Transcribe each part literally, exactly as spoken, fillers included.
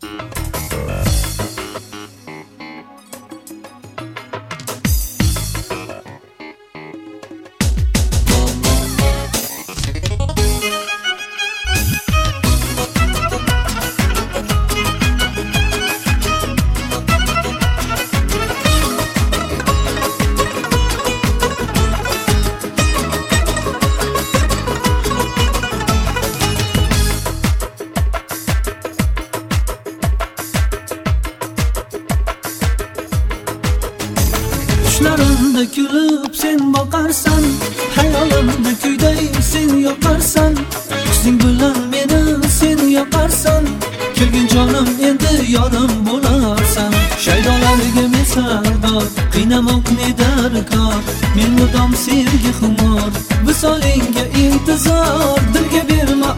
Düşlerimde gülüp sen bakarsan, hayolimda kuyday sen yoqarsan, husning bilan meni sen yoqarsan, kelgin jonim endi yorim bo'larsan. Shaydolarga mesardor, qiynamoq ne darkor, men mudom sevgi xumor, visolingga intizor, dilga berma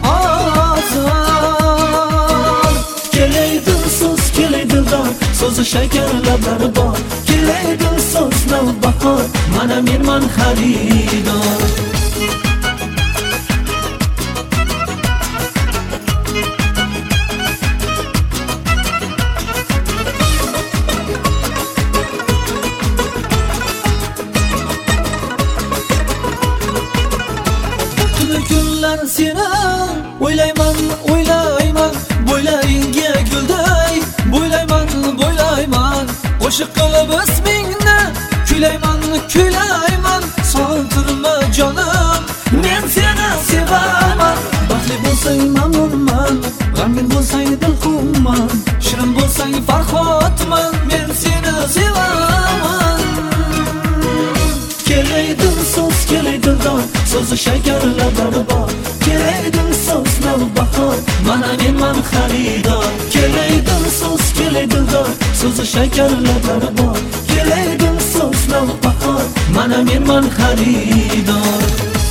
ozor. Kelaydi so'z, kelaydi dildor, so'zi shakar lablari bor, kelaydi so'z navbahor, mana menman xaridor. Tuni kunlar seni o'ylayman, o'ylayman, bo'ylaringga gulday, bo'ylayman, bo'ylayman, qo'shiq qilib ismingni kuylayman, kuylayman, so'ntirma jonim, men seni sevaman. Baxtli bo'lsang mamnunman, g'amgin bo'lsang dilxumman, shirin bo'lsang farxodman, men seni sevaman. Kelaydi so'z, kelaydi dildor, so'zi shakar lablari bor, kelaydi so'z navbahor, mana menman xaridor. Kelaydi so'z, kelaydi dildor, so'zi shakar lablari bor, kelaydi so'z navbahor, mana menman xaridor.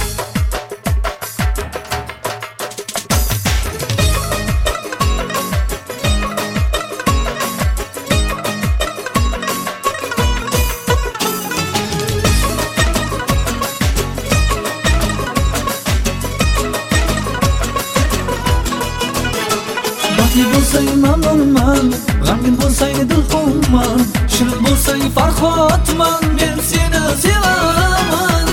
Baxtli bo'lsang mamnunman, g'amgin bo'lsang dilxumman, shirin bo'lsang farxodman, men seni sevaman.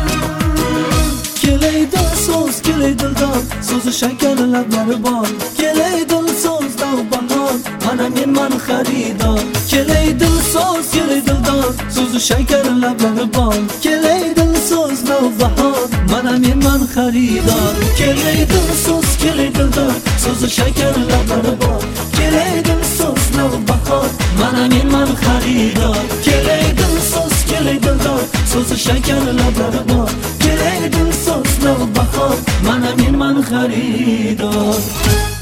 Kelaydi so'z, kelaydi dildor, so'zi shakar lablari bor, kelaydi so'z navbahor, mana menman xaridor. Kelaydi so'z, kelaydi dildor, so'zi shakar lablari bor, kelaydi so'z navbahor, mana menman xaridor. Kelaydi so'z, kelaydi dildor, so'zi shakar lablari bor, kelaydi so'z navbahor, mana menman xaridor. Kelaydi so'z, kelaydi dildor, so'zi shakar lablari bor, kelaydi so'z navbahor, mana menman xaridor.